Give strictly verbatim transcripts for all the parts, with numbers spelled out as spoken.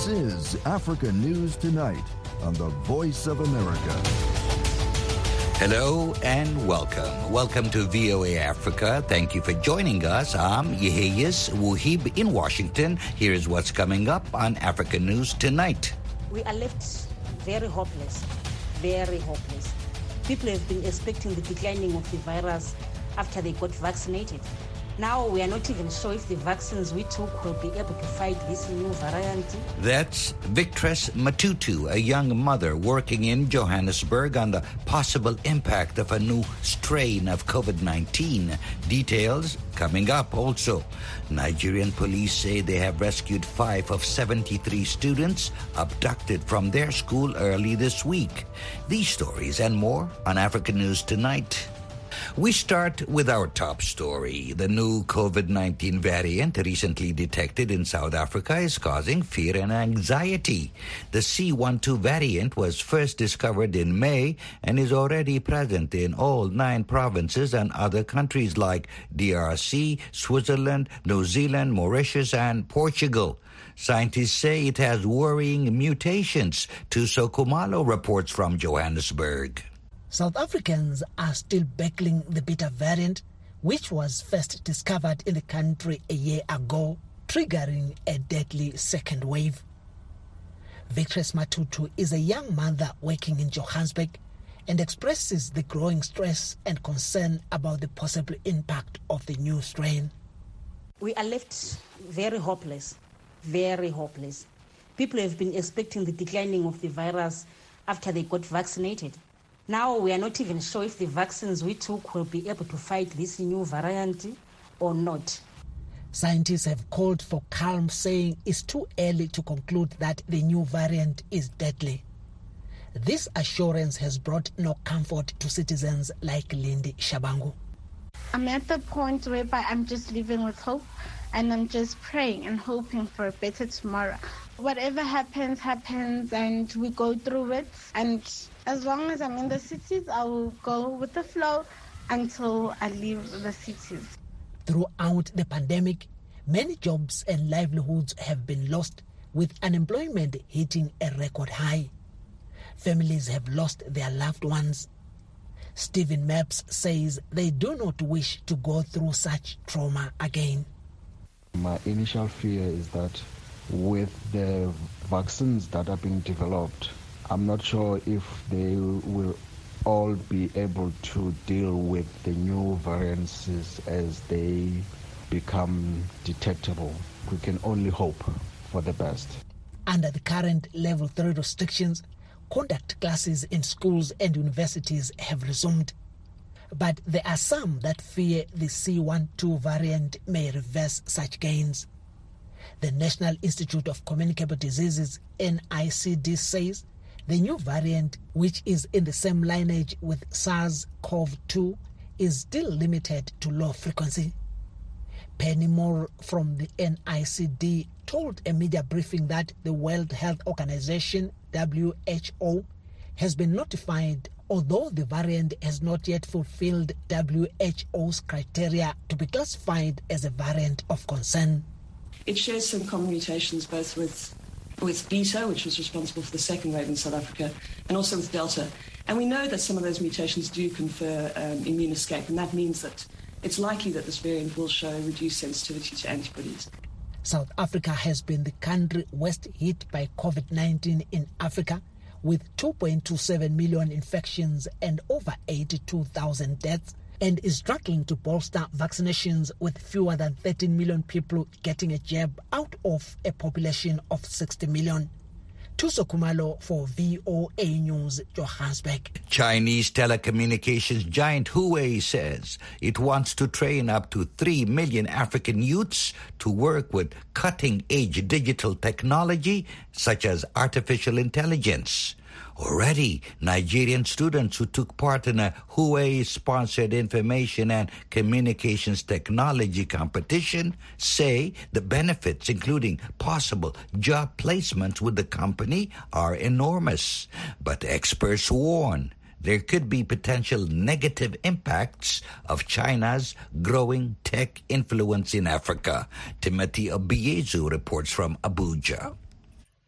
This is Africa News Tonight on the Voice of America. Hello and welcome. Welcome to V O A Africa. Thank you for joining us. I'm Yeheyes Wuhib in Washington. Here's what's coming up on Africa News Tonight. We are left very hopeless, very hopeless. People have been expecting the declining of the virus after they got vaccinated. Now we are not even sure if the vaccines we took will be able to fight this new variant. That's Victress Matutu, a young mother working in Johannesburg on the possible impact of a new strain of COVID nineteen. Details coming up also. Nigerian police say they have rescued five of seventy-three students abducted from their school early this week. These stories and more on African News Tonight. We start with our top story. The new COVID nineteen variant recently detected in South Africa is causing fear and anxiety. The C twelve variant was first discovered in May and is already present in all nine provinces and other countries like D R C, Switzerland, New Zealand, Mauritius, and Portugal. Scientists say it has worrying mutations. Tuso Kumalo reports from Johannesburg. South Africans are still battling the Beta variant, which was first discovered in the country a year ago, triggering a deadly second wave. Victress Matutu is a young mother working in Johannesburg and expresses the growing stress and concern about the possible impact of the new strain. We are left very hopeless, very hopeless. People have been expecting the declining of the virus after they got vaccinated. Now we are not even sure if the vaccines we took will be able to fight this new variant or not. Scientists have called for calm, saying it's too early to conclude that the new variant is deadly. This assurance has brought no comfort to citizens like Lindy Shabangu. I'm at the point whereby I'm just living with hope, and I'm just praying and hoping for a better tomorrow. Whatever happens, happens, and we go through it. And as long as I'm in the cities, I will go with the flow until I leave the cities. Throughout the pandemic, many jobs and livelihoods have been lost, with unemployment hitting a record high. Families have lost their loved ones. Stephen Maps says they do not wish to go through such trauma again. My initial fear is that with the vaccines that are being developed, I'm not sure if they will all be able to deal with the new variants as they become detectable. We can only hope for the best. Under the current level three restrictions, conduct classes in schools and universities have resumed. But there are some that fear the C twelve variant may reverse such gains. The National Institute of Communicable Diseases, N I C D, says the new variant, which is in the same lineage with SARS-C o V two, is still limited to low frequency. Penny Moore from the N I C D told a media briefing that the World Health Organization, W H O, has been notified, although the variant has not yet fulfilled W H O's criteria to be classified as a variant of concern. It shares some common mutations both with with Beta, which was responsible for the second wave in South Africa, and also with Delta. And we know that some of those mutations do confer um, immune escape, and that means that it's likely that this variant will show reduced sensitivity to antibodies. South Africa has been the country worst hit by COVID nineteen in Africa, with two point two seven million infections and over eighty-two thousand deaths, and is struggling to bolster vaccinations with fewer than thirteen million people getting a jab out of a population of sixty million. Tuso Kumalo for V O A News, Johannesburg. Chinese telecommunications giant Huawei says it wants to train up to three million African youths to work with cutting-edge digital technology such as artificial intelligence. Already, Nigerian students who took part in a Huawei-sponsored information and communications technology competition say the benefits, including possible job placements with the company, are enormous. But experts warn there could be potential negative impacts of China's growing tech influence in Africa. Timothy Obiezu reports from Abuja.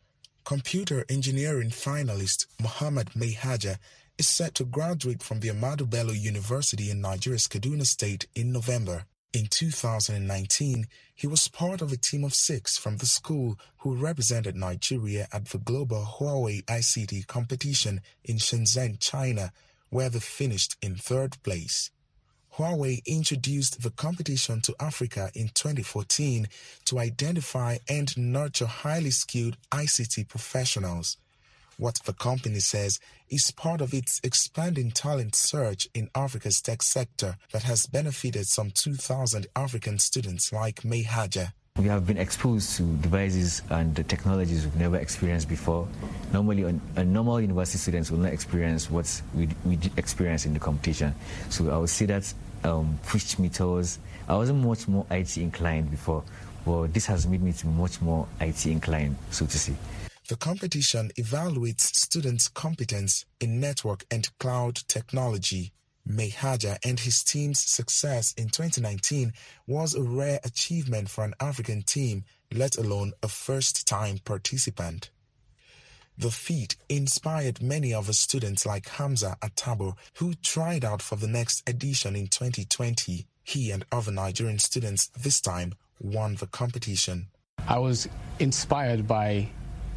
Computer engineering finalist Mohammed Meihaja is set to graduate from the Ahmadu Bello University in Nigeria's Kaduna State in November. In two thousand nineteen, he was part of a team of six from the school who represented Nigeria at the global Huawei I C T competition in Shenzhen, China, where they finished in third place. Huawei introduced the competition to Africa in twenty fourteen to identify and nurture highly skilled I C T professionals. What the company says is part of its expanding talent search in Africa's tech sector that has benefited some two thousand African students like Meihaja. We have been exposed to devices and technologies we've never experienced before. Normally, a normal university students will not experience what we, we experience in the competition. So I would say that um, pushed me towards, I wasn't much more I T inclined before, but this has made me to much more I T inclined, so to say. The competition evaluates students' competence in network and cloud technology. Meihaja and his team's success in twenty nineteen was a rare achievement for an African team, let alone a first-time participant. The feat inspired many of the students like Hamza Atabo, who tried out for the next edition in twenty twenty. He and other Nigerian students this time won the competition. I was inspired by,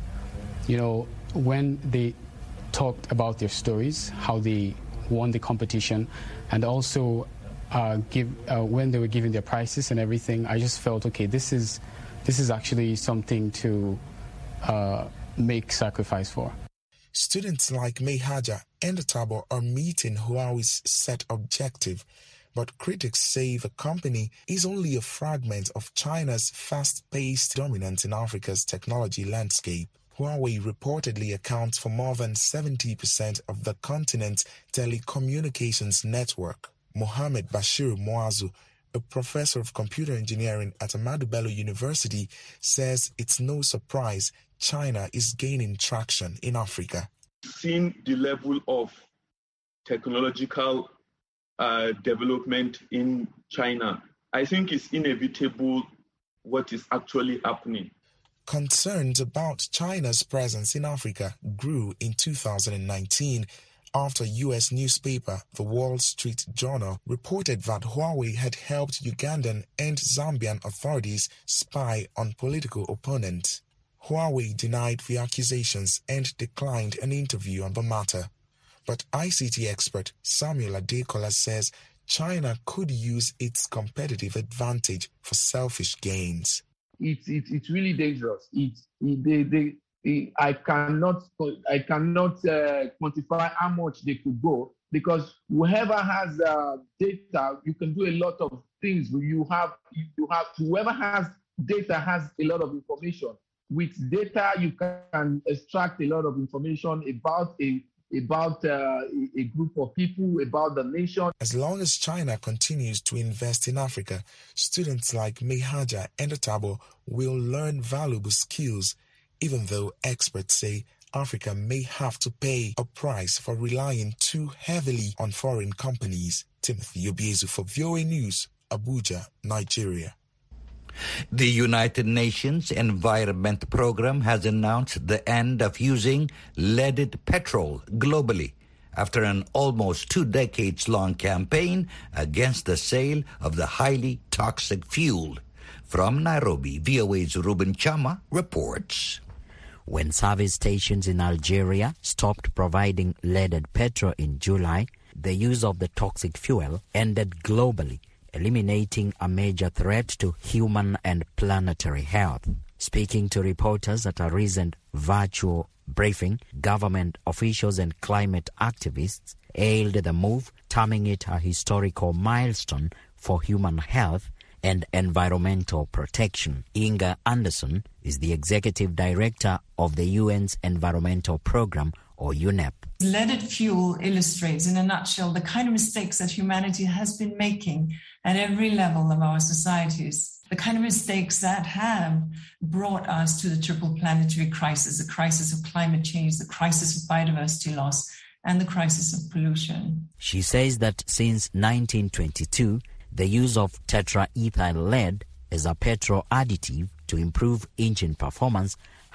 you know, when they talked about their stories, how they won the competition, and also uh, give uh, when they were giving their prizes and everything. I just felt, okay, this is this is actually something to uh, make sacrifice for. Students like Meihaja and Atabo are meeting Huawei's set objective, but critics say the company is only a fragment of China's fast-paced dominance in Africa's technology landscape. Huawei reportedly accounts for more than seventy percent of the continent's telecommunications network. Mohammed Bashir Moazu, a professor of computer engineering at Ahmadu Bello University, says it's no surprise China is gaining traction in Africa. Seeing the level of technological uh, development in China, I think it's inevitable what is actually happening. Concerns about China's presence in Africa grew in two thousand nineteen after U S newspaper The Wall Street Journal reported that Huawei had helped Ugandan and Zambian authorities spy on political opponents. Huawei denied the accusations and declined an interview on the matter. But I C T expert Samuel Adekola says China could use its competitive advantage for selfish gains. It's it, it's really dangerous. It, it they, they, they I cannot I cannot uh, quantify how much they could go, because whoever has uh, data, you can do a lot of things. You have you have whoever has data has a lot of information. With data, you can extract a lot of information about a about uh, a group of people, about the nation. As long as China continues to invest in Africa, students like Meihaja and Atabo will learn valuable skills, even though experts say Africa may have to pay a price for relying too heavily on foreign companies. Timothy Obiezu for V O A News, Abuja, Nigeria. The United Nations Environment Programme has announced the end of using leaded petrol globally after an almost two decades-long campaign against the sale of the highly toxic fuel. From Nairobi, V O A's Ruben Chama reports. When service stations in Algeria stopped providing leaded petrol in July, the use of the toxic fuel ended globally, eliminating a major threat to human and planetary health. Speaking to reporters at a recent virtual briefing, government officials and climate activists hailed the move, terming it a historical milestone for human health and environmental protection. Inga Anderson is the executive director of the U N's Environmental Programme, or U N E P. Leaded fuel illustrates, in a nutshell, the kind of mistakes that humanity has been making at every level of our societies, the kind of mistakes that have brought us to the triple planetary crisis, the crisis of climate change, the crisis of biodiversity loss, and the crisis of pollution. She says that since nineteen twenty-two, the use of tetraethyl lead as a petrol additive to improve engine performance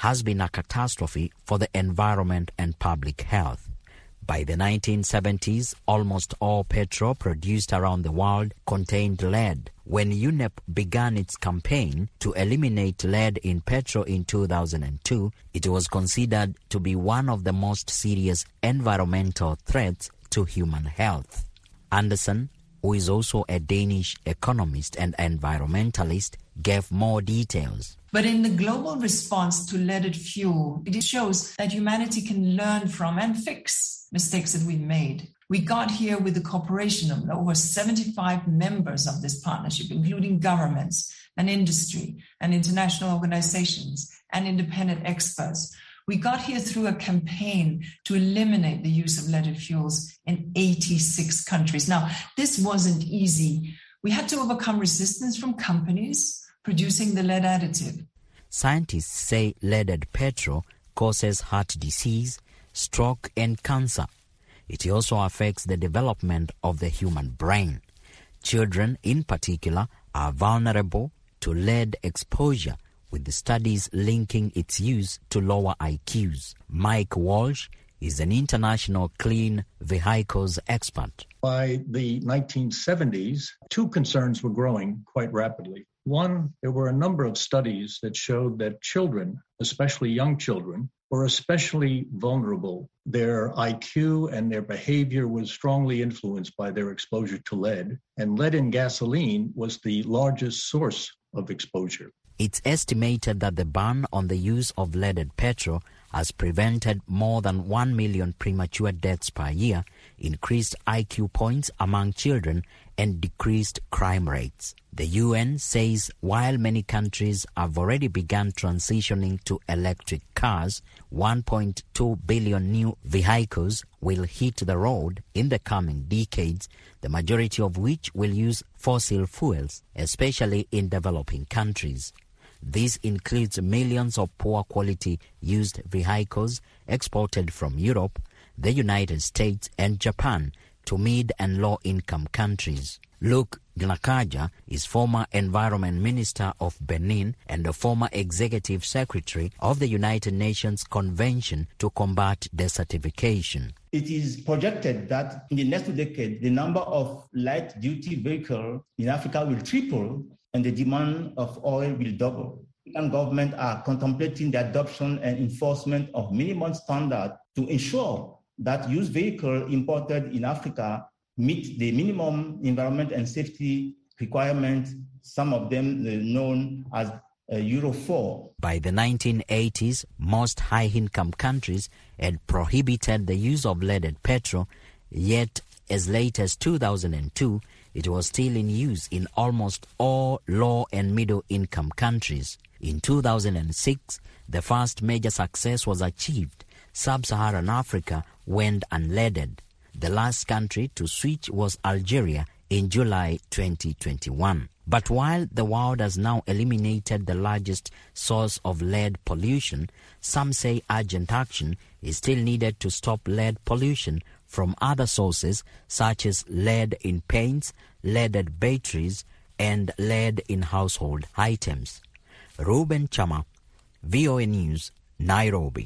has been a catastrophe for the environment and public health. By the nineteen seventies, almost all petrol produced around the world contained lead. When U N E P began its campaign to eliminate lead in petrol in two thousand two, it was considered to be one of the most serious environmental threats to human health. Anderson, who is also a Danish economist and environmentalist, gave more details. But in the global response to leaded fuel, it shows that humanity can learn from and fix mistakes that we've made. We got here with the cooperation of over seventy-five members of this partnership, including governments and industry and international organizations and independent experts. We got here through a campaign to eliminate the use of leaded fuels in eighty-six countries. Now, this wasn't easy. We had to overcome resistance from companies producing the lead additive. Scientists say leaded petrol causes heart disease, stroke, and cancer. It also affects the development of the human brain. Children, in particular, are vulnerable to lead exposure, with the studies linking its use to lower I Qs. Mike Walsh is an international clean vehicles expert. By the nineteen seventies, two concerns were growing quite rapidly. One, there were a number of studies that showed that children, especially young children, were especially vulnerable. Their I Q and their behavior was strongly influenced by their exposure to lead, and lead in gasoline was the largest source of exposure. It's estimated that the ban on the use of leaded petrol has prevented more than one million premature deaths per year, increased I Q points among children, and decreased crime rates. The U N says while many countries have already begun transitioning to electric cars, one point two billion new vehicles will hit the road in the coming decades, the majority of which will use fossil fuels, especially in developing countries. This includes millions of poor-quality used vehicles exported from Europe, the United States, and Japan to mid- and low-income countries. Luke Gnakaja is former Environment Minister of Benin and a former Executive Secretary of the United Nations Convention to Combat Desertification. It is projected that in the next two decades, the number of light-duty vehicles in Africa will triple and the demand of oil will double. African governments are contemplating the adoption and enforcement of minimum standards to ensure that used vehicles imported in Africa meet the minimum environment and safety requirements, some of them known as uh, Euro four. By the nineteen eighties, most high-income countries had prohibited the use of leaded petrol, yet as late as two thousand two, it was still in use in almost all low and middle-income countries. In two thousand six, the first major success was achieved. Sub-Saharan Africa went unleaded. The last country to switch was Algeria in July twenty twenty-one. But while the world has now eliminated the largest source of lead pollution, some say urgent action is still needed to stop lead pollution from other sources such as lead in paints, leaded batteries, and lead in household items. Ruben Chama, V O A News, Nairobi.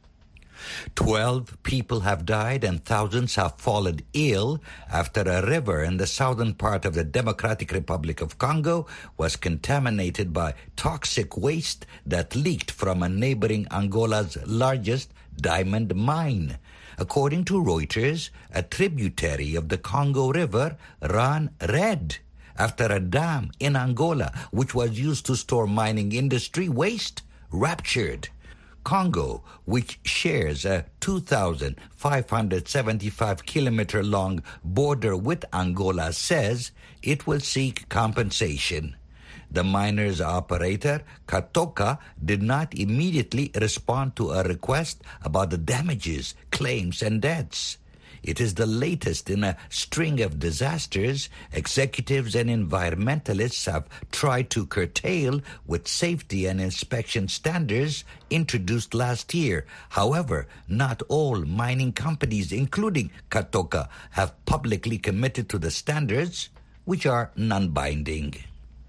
Twelve people have died and thousands have fallen ill after a river in the southern part of the Democratic Republic of Congo was contaminated by toxic waste that leaked from a neighboring Angola's largest diamond mine. According to Reuters, a tributary of the Congo River ran red after a dam in Angola, which was used to store mining industry waste, ruptured. Congo, which shares a two thousand five hundred seventy-five kilometer long border with Angola, says it will seek compensation. The miner's operator, Katoka, did not immediately respond to a request about the damages, claims, and debts. It is the latest in a string of disasters executives and environmentalists have tried to curtail with safety and inspection standards introduced last year. However, not all mining companies, including Katoka, have publicly committed to the standards, which are non-binding.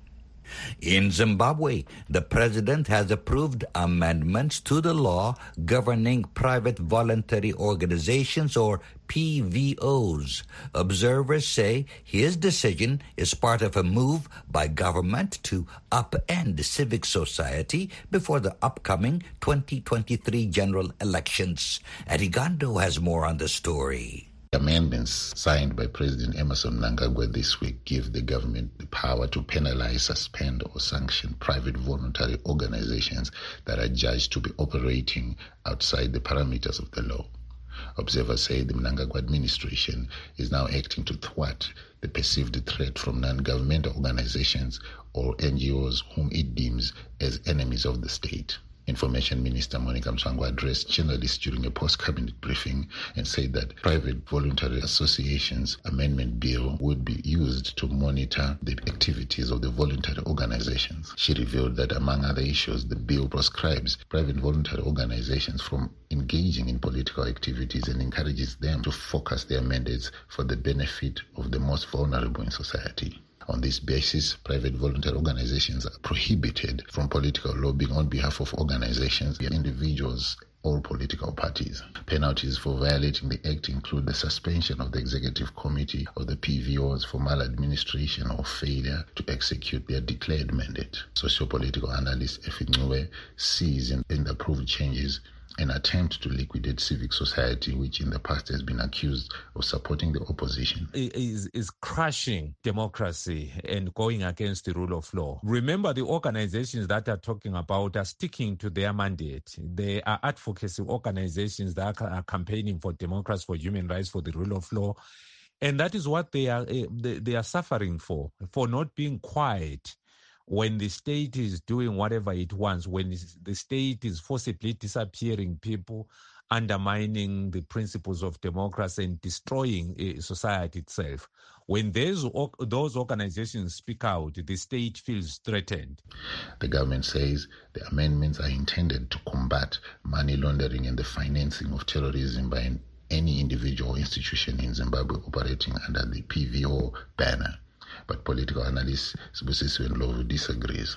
In Zimbabwe, the president has approved amendments to the law governing private voluntary organizations, or P V Os. Observers say his decision is part of a move by government to upend civic society before the upcoming twenty twenty-three general elections. Arigando has more on the story. Amendments signed by President Emmerson Mnangagwa this week give the government the power to penalize, suspend, or sanction private voluntary organizations that are judged to be operating outside the parameters of the law. Observers say the Mnangagwa administration is now acting to thwart the perceived threat from non-governmental organizations or N G Os whom it deems as enemies of the state. Information Minister Monica Mswangwa addressed journalists during a post-cabinet briefing and said that private voluntary associations amendment bill would be used to monitor the activities of the voluntary organizations. She revealed that among other issues, the bill proscribes private voluntary organizations from engaging in political activities and encourages them to focus their mandates for the benefit of the most vulnerable in society. On this basis, private voluntary organizations are prohibited from political lobbying on behalf of organizations, individuals, or political parties. Penalties for violating the Act include the suspension of the Executive Committee of the P V Os for maladministration or failure to execute their declared mandate. Socio-political analyst Effie Ncube sees in, in the approved changes an attempt to liquidate civic society, which in the past has been accused of supporting the opposition. It is, is crushing democracy and going against the rule of law. Remember, the organizations that are talking about are sticking to their mandate. They are advocacy organizations that are campaigning for democracy, for human rights, for the rule of law. And that is what they are, they, they are suffering for, for not being quiet when the state is doing whatever it wants, when the state is forcibly disappearing people, undermining the principles of democracy and destroying uh, society itself. When those, those organizations speak out, the state feels threatened. The government says the amendments are intended to combat money laundering and the financing of terrorism by any individual or institution in Zimbabwe operating under the P V O banner. But political analyst Sibusiswe Ndlovu disagrees.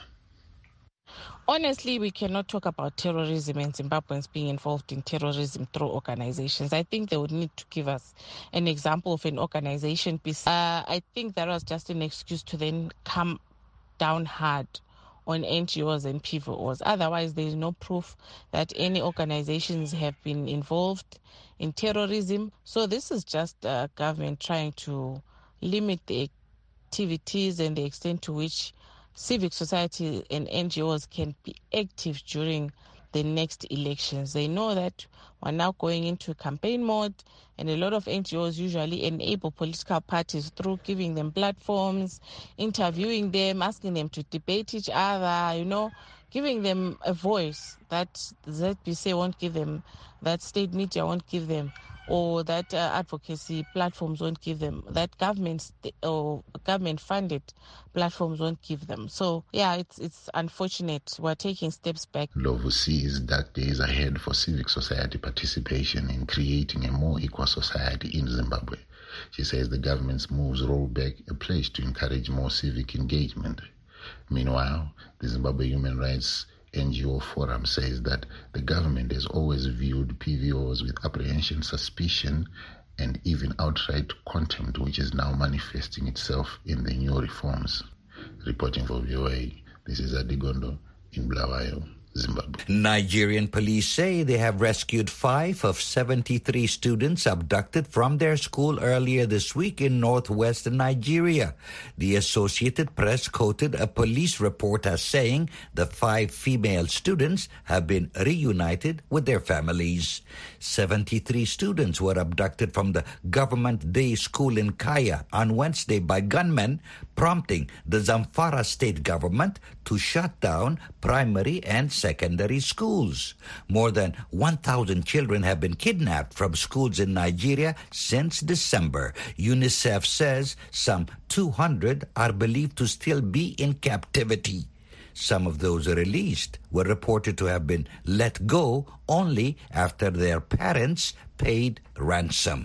Honestly, we cannot talk about terrorism and Zimbabweans being involved in terrorism through organizations. I think they would need to give us an example of an organization. Uh, I think that was just an excuse to then come down hard on N G Os and P V Os. Otherwise, there is no proof that any organizations have been involved in terrorism. So this is just uh, government trying to limit the activities and the extent to which civic society and N G Os can be active during the next elections. They know that we're now going into campaign mode, and a lot of N G Os usually enable political parties through giving them platforms, interviewing them, asking them to debate each other, you know, giving them a voice that Z B C won't give them, that state media won't give them, or that uh, advocacy platforms won't give them, that government or government-funded platforms won't give them. So, yeah, it's it's unfortunate. We're taking steps back. Ndlovu sees dark days ahead for civic society participation in creating a more equal society in Zimbabwe. She says the government's moves roll back a pledge to encourage more civic engagement. Meanwhile, the Zimbabwe Human Rights N G O Forum says that the government has always viewed P V Os with apprehension, suspicion, and even outright contempt, which is now manifesting itself in the new reforms. Reporting for V O A, this is Adigondo in Bulawayo, Zimbabwe. Nigerian police say they have rescued five of seventy-three students abducted from their school earlier this week in northwest Nigeria. The Associated Press quoted a police report as saying the five female students have been reunited with their families. seventy-three students were abducted from the government day school in Kaya on Wednesday by gunmen, prompting the Zamfara state government to shut down primary and secondary schools. More than one thousand children have been kidnapped from schools in Nigeria since December. UNICEF says some two hundred are believed to still be in captivity. Some of those released were reported to have been let go only after their parents paid ransom.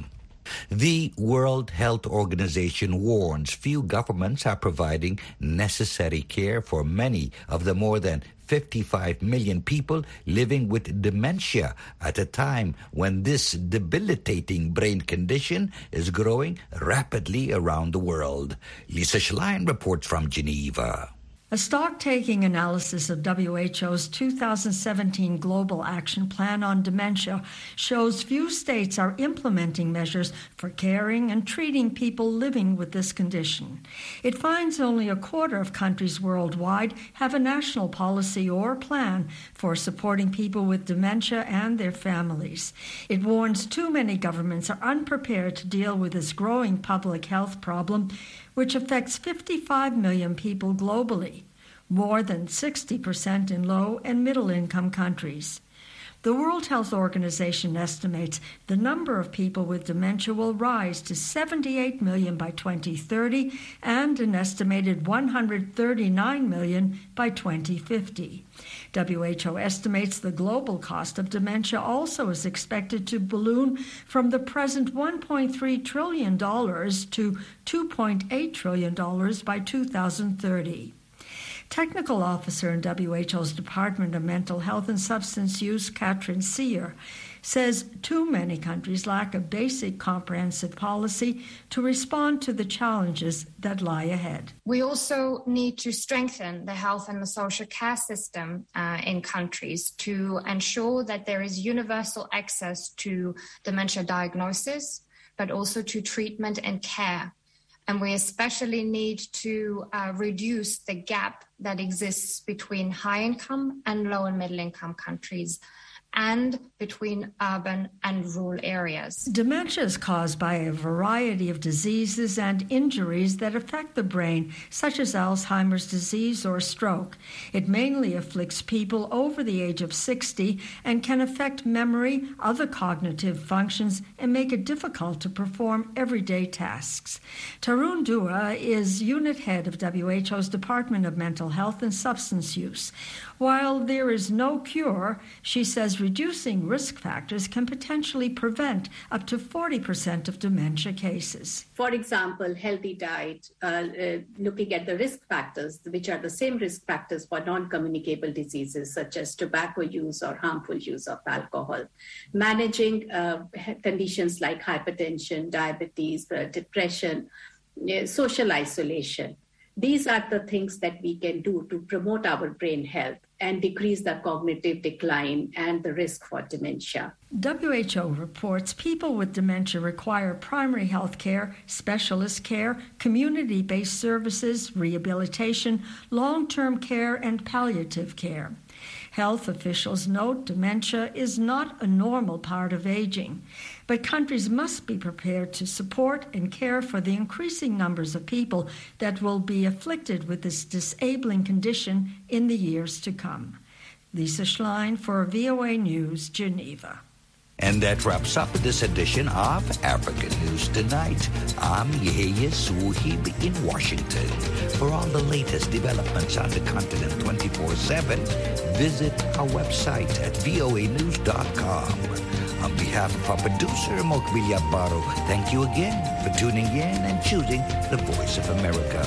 The World Health Organization warns few governments are providing necessary care for many of the more than fifty-five million people living with dementia at a time when this debilitating brain condition is growing rapidly around the world. Lisa Schlein reports from Geneva. A stock-taking analysis of W H O's two thousand seventeen Global Action Plan on Dementia shows few states are implementing measures for caring and treating people living with this condition. It finds only a quarter of countries worldwide have a national policy or plan for supporting people with dementia and their families. It warns too many governments are unprepared to deal with this growing public health problem, which affects fifty-five million people globally, more than sixty percent in low and middle-income countries. The World Health Organization estimates the number of people with dementia will rise to seventy-eight million by twenty thirty and an estimated one hundred thirty-nine million by twenty fifty. W H O estimates the global cost of dementia also is expected to balloon from the present one point three trillion dollars to two point eight trillion dollars by two thousand thirty. Technical officer in W H O's Department of Mental Health and Substance Use, Katrin Sear, says too many countries lack a basic comprehensive policy to respond to the challenges that lie ahead. We also need to strengthen the health and the social care system uh, in countries to ensure that there is universal access to dementia diagnosis, but also to treatment and care. And we especially need to uh, reduce the gap that exists between high-income and low- and middle-income countries and between urban and rural areas. Dementia is caused by a variety of diseases and injuries that affect the brain, such as Alzheimer's disease or stroke. It mainly afflicts people over the age of sixty and can affect memory, other cognitive functions, and make it difficult to perform everyday tasks. Tarun Dua is unit head of W H O's Department of Mental Health and Substance Use. While there is no cure, she says reducing risk factors can potentially prevent up to forty percent of dementia cases. For example, healthy diet, uh, uh, looking at the risk factors, which are the same risk factors for non-communicable diseases such as tobacco use or harmful use of alcohol. Managing uh, conditions like hypertension, diabetes, uh, depression, uh, social isolation. These are the things that we can do to promote our brain health and decrease the cognitive decline and the risk for dementia. W H O reports people with dementia require primary health care, specialist care, community-based services, rehabilitation, long-term care, and palliative care. Health officials note dementia is not a normal part of aging, but countries must be prepared to support and care for the increasing numbers of people that will be afflicted with this disabling condition in the years to come. Lisa Schlein for V O A News, Geneva. And that wraps up this edition of African News Tonight. I'm Yehia Suhib in Washington. For all the latest developments on the continent twenty-four seven, visit our website at V O A news dot com. On behalf of our producer, Mokbilia Baro, thank you again for tuning in and choosing the Voice of America.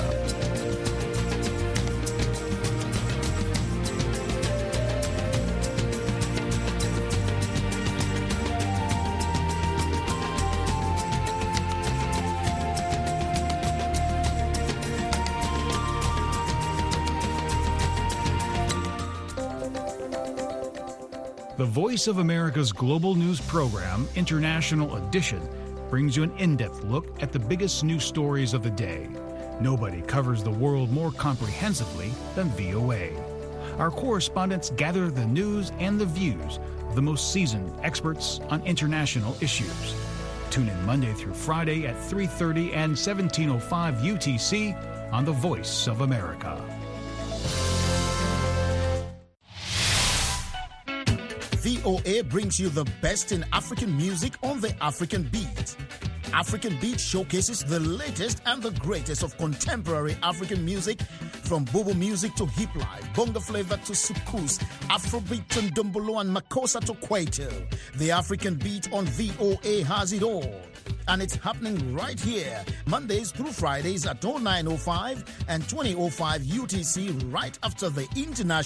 The Voice of America's global news program, International Edition, brings you an in-depth look at the biggest news stories of the day. Nobody covers the world more comprehensively than V O A. Our correspondents gather the news and the views of the most seasoned experts on international issues. Tune in Monday through Friday at three thirty and seventeen oh five U T C on The Voice of America. V O A brings you the best in African music on the African Beat. African Beat showcases the latest and the greatest of contemporary African music, from Bobo music to hip life, bongo flavor to soukous, Afrobeat to Ndombolo and Makossa to Kwaito. The African Beat on V O A has it all. and it's happening right here, Mondays through Fridays at oh nine oh five and twenty oh five U T C, right after the international